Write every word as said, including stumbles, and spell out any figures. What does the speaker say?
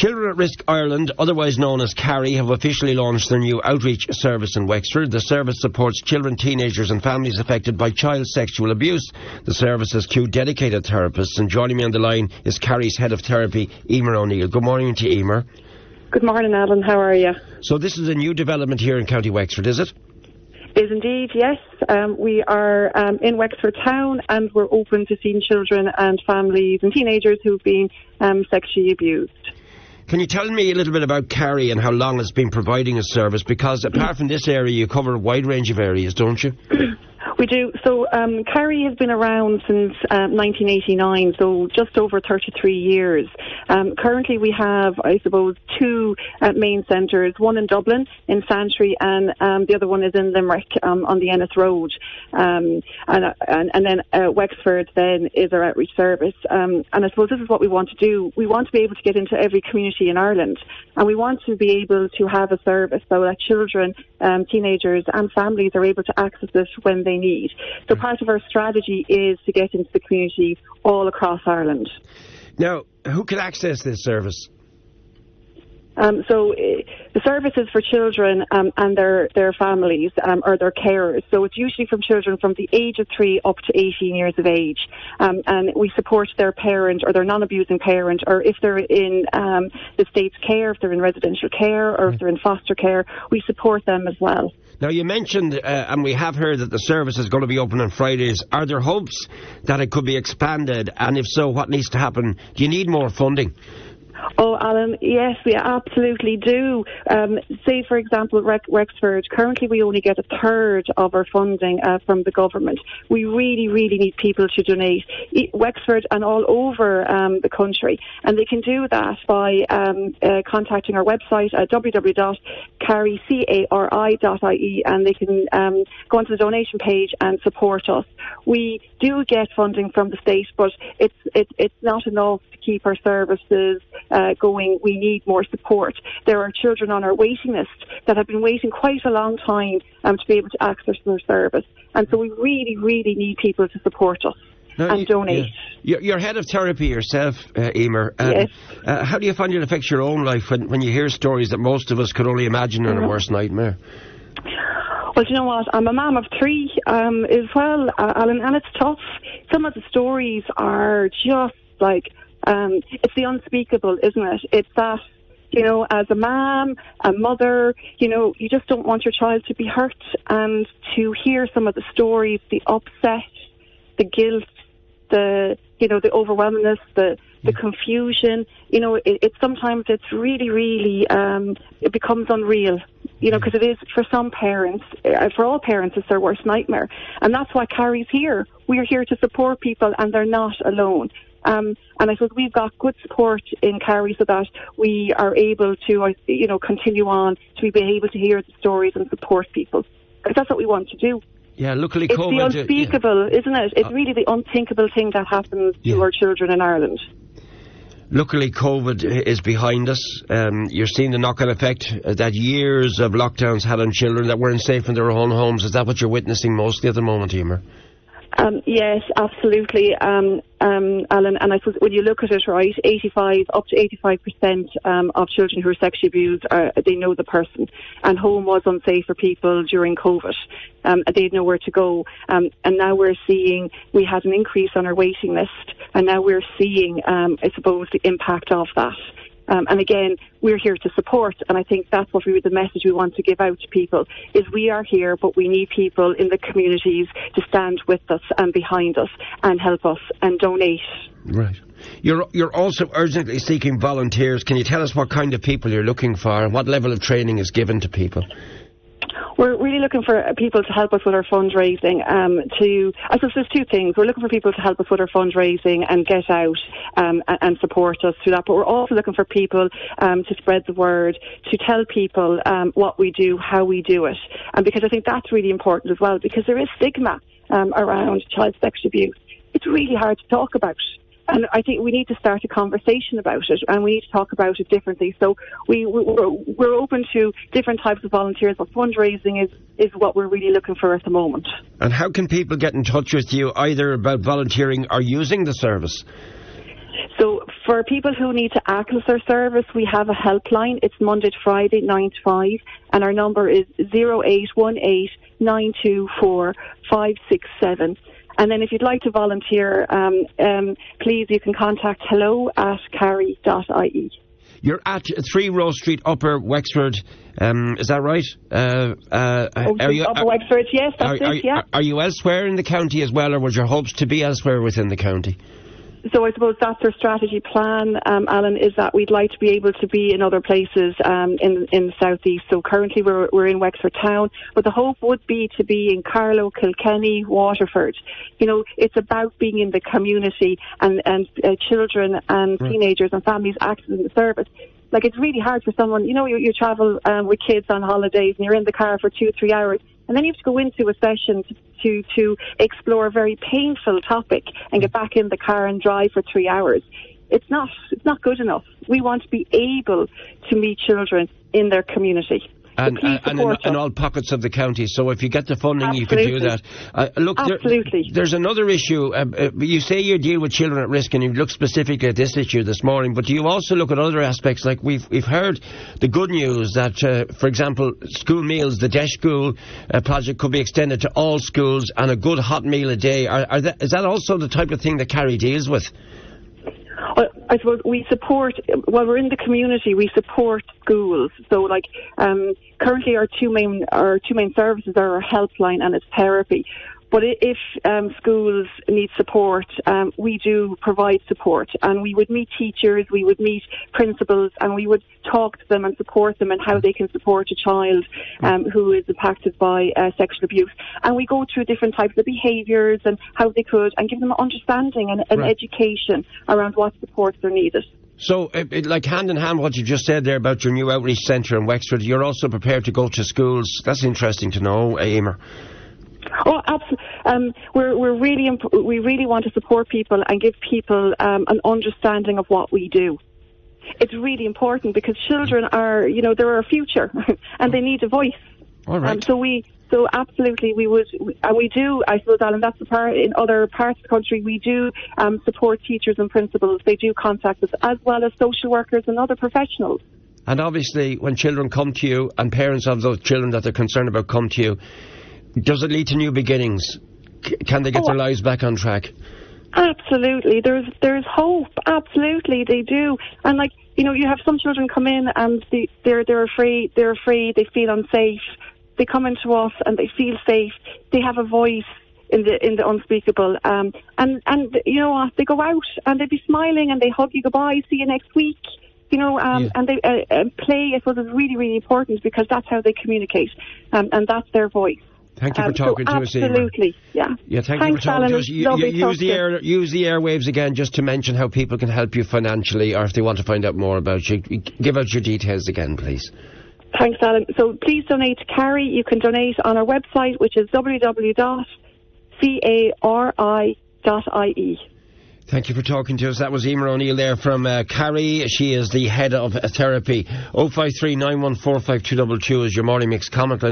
Children at Risk Ireland, otherwise known as CARI, have officially launched their new outreach service in Wexford. The service supports children, teenagers and families affected by child sexual abuse. The service has two dedicated therapists, and joining me on the line is CARI's Head of Therapy, Emer O'Neill. Good morning to you, Emer. Good morning, Alan. How are you? So this is a new development here in County Wexford, is it? Is indeed, yes. Um, we are um, in Wexford town, and we're open to seeing children and families and teenagers who've been um, sexually abused. Can you tell me a little bit about CARI and how long it's been providing a service? Because apart from this area, you cover a wide range of areas, don't you? We do. So um, CARI has been around since uh, nineteen eighty-nine, so just over thirty-three years. Um, currently we have, I suppose, two uh, main centres, one in Dublin, in Santry, and um, the other one is in Limerick um, on the Ennis Road. Um, and, uh, and, and then uh, Wexford then is our outreach service. Um, and I suppose this is what we want to do. We want to be able to get into every community in Ireland, and we want to be able to have a service so that children, um, teenagers and families are able to access it when they need. So part of our strategy is to get into the community all across Ireland. Now, who can access this service? Um, so uh, the service is for children um, and their, their families um, or their carers. So it's usually from children from the age of three up to eighteen years of age. Um, and we support their parent or their non-abusing parent, or if they're in um, the state's care, if they're in residential care, or if they're in foster care, we support them as well. Now, you mentioned, uh, and we have heard that the service is going to be open on Fridays. Are there hopes that it could be expanded? And if so, what needs to happen? Do you need more funding? Oh, Alan, yes, we absolutely do. Um, say, for example, Rex- Wexford, currently we only get a third of our funding uh, from the government. We really, really need people to donate. E- Wexford and all over um, the country. And they can do that by um, uh, contacting our website at w w w dot cari dot I E, and they can um, go onto the donation page and support us. We do get funding from the state, but it's, it, it's not enough to keep our services Uh, going. We need more support. There are children on our waiting list that have been waiting quite a long time um, to be able to access their service, and so we really, really need people to support us now, and you, donate. Yeah. You're head of therapy yourself, uh, Emer. Um, yes. Uh, how do you find it affects your own life when, when you hear stories that most of us could only imagine in mm-hmm. a worst nightmare? Well, do you know what? I'm a mum of three um, as well, uh, Alan, and it's tough. Some of the stories are just like, Um, it's the unspeakable, isn't it? It's that, you know, as a mom, a mother, you know, you just don't want your child to be hurt, and to hear some of the stories, the upset, the guilt, the, you know, the overwhelmingness, the, the confusion, you know, it, it sometimes it's really, really, um, it becomes unreal, you know, because it is for some parents, uh, for all parents, it's their worst nightmare. And that's why CARI's here. We're here to support people, and they're not alone. Um, and I suppose we've got good support in CARI so that we are able to, you know, continue on to be able to hear the stories and support people. Because that's what we want to do. Yeah, luckily it's COVID... It's the unspeakable, yeah. isn't it? It's uh, really the unthinkable thing that happens yeah. to our children in Ireland. Luckily, COVID is behind us. Um, you're seeing the knock-on effect that years of lockdowns had on children that weren't safe in their own homes. Is that what you're witnessing mostly at the moment, Emer? Um, yes, absolutely, um, um, Alan. And I suppose when you look at it, right, eighty-five up to eighty-five percent um, of children who are sexually abused, are, they know the person. And home was unsafe for people during COVID. Um, they had nowhere to go. Um, and now we're seeing, we had an increase on our waiting list, and now we're seeing, um, I suppose, the impact of that. Um, and again, we're here to support, and I think that's what we, the message we want to give out to people, is we are here, but we need people in the communities to stand with us and behind us and help us and donate. Right. You're you're also urgently seeking volunteers. Can you tell us what kind of people you're looking for and what level of training is given to people? We're really looking for people to help us with our fundraising. Um, to, I suppose there's two things. We're looking for people to help us with our fundraising and get out um, and, and support us through that. But we're also looking for people um, to spread the word, to tell people um, what we do, how we do it. And because I think that's really important as well, because there is stigma um, around child sexual abuse. It's really hard to talk about. And I think we need to start a conversation about it, and we need to talk about it differently. So we, we're, we're open to different types of volunteers, but fundraising is, is what we're really looking for at the moment. And how can people get in touch with you, either about volunteering or using the service? So for people who need to access our service, we have a helpline. It's Monday to Friday, nine to five, and our number is zero eight one eight nine two four five six seven. And then if you'd like to volunteer, um, um, please, you can contact hello at carry dot I E. You're at three Rose Street, Upper Wexford. Um, is that right? Uh, uh, oh, are you, Upper Wexford, yes, that's are, it, yeah. Are, are you elsewhere in the county as well, or was your hopes to be elsewhere within the county? So I suppose that's our strategy plan, um, Alan, is that we'd like to be able to be in other places um, in in the southeast. So currently we're we're in Wexford town, but the hope would be to be in Carlow, Kilkenny, Waterford. You know, it's about being in the community and and uh, children and right. teenagers and families accessing the service. Like, it's really hard for someone, you know, you, you travel um, with kids on holidays and you're in the car for two, three hours, and then you have to go into a session to, to, to explore a very painful topic and get back in the car and drive for three hours. It's not, it's not good enough. We want to be able to meet children in their community. And, and, and in, in all pockets of the county. So if you get the funding, Absolutely. you can do that. Uh, look, Absolutely. There, there's another issue. Uh, uh, you say you deal with children at risk, and you look specifically at this issue this morning. But do you also look at other aspects? Like we've we've heard the good news that, uh, for example, school meals, the Desh School uh, project could be extended to all schools, and a good hot meal a day. Are, are that, is that also the type of thing that Kerry deals with? Well, I suppose we support, while we're in the community, we support schools. So, like, um, currently our two main our two main services are our helpline and it's therapy. But if um, schools need support, um, we do provide support, and we would meet teachers, we would meet principals, and we would talk to them and support them and how they can support a child um, who is impacted by uh, sexual abuse. And we go through different types of behaviours and how they could, and give them an understanding and an right. education around what supports are needed. So, it, it, like hand in hand, what you just said there about your new outreach centre in Wexford, you're also prepared to go to schools. That's interesting to know, Emer. Oh, absolutely. Um, we're we're really imp- we really want to support people and give people um, an understanding of what we do. It's really important because children are, you know, they're our future, and they need a voice. All right. Um, so we, so absolutely, we would, and we do. I suppose, Alan, that's the part. In other parts of the country, we do um, support teachers and principals. They do contact us, as well as social workers and other professionals. And obviously, when children come to you, and parents of those children that they're concerned about come to you, does it lead to new beginnings? C- can they get oh, their lives back on track? Absolutely. There's there's hope. Absolutely, they do. And, like, you know, you have some children come in and they, they're they're afraid. They're afraid. They feel unsafe. They come into us and they feel safe. They have a voice in the in the unspeakable. Um, and and you know what? They go out and they be smiling and they hug you goodbye. See you next week. You know, um, yeah. and they uh, uh, play. I suppose is really really important because that's how they communicate, um, and that's their voice. Thank you for um, talking so to us, Emer. Absolutely, yeah. Yeah, thank Thanks, you for talking Alan. to us. You, you, use, the air, use the airwaves again just to mention how people can help you financially, or if they want to find out more about you. Give out your details again, please. Thanks, Alan. So please donate to Carry. You can donate on our website, which is w w w dot cari dot I E. Thank you for talking to us. That was Emer O'Neill there from uh, Kerry. She is the head of uh, therapy. oh five three nine one four five two two two is your morning mix comment line.